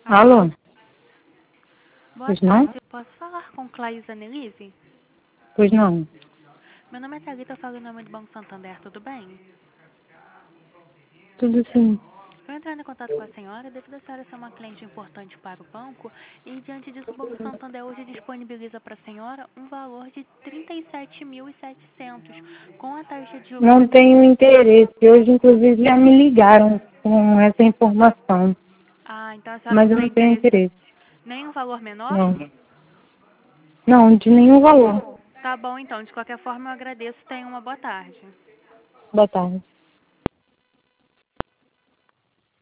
Alô? Alô? Boa Pois não? tarde, posso falar com Claísa Nelise? Pois não. Meu nome é Thalita, eu falo em nome do Banco Santander, tudo bem? Tudo assim. Estou entrando em contato com a senhora devido a senhora ser uma cliente importante para o banco e, diante disso, o Banco Santander hoje disponibiliza para a senhora um valor de 37.700 com a taxa de juros Não tenho interesse. Hoje, inclusive, já me ligaram com essa informação. Ah, então a senhora Mas não eu tem não tenho interesse interesse. nem um valor menor? Não. Não, de nenhum valor. Tá bom, então. De qualquer forma, eu agradeço e tenha uma boa tarde. Boa tarde.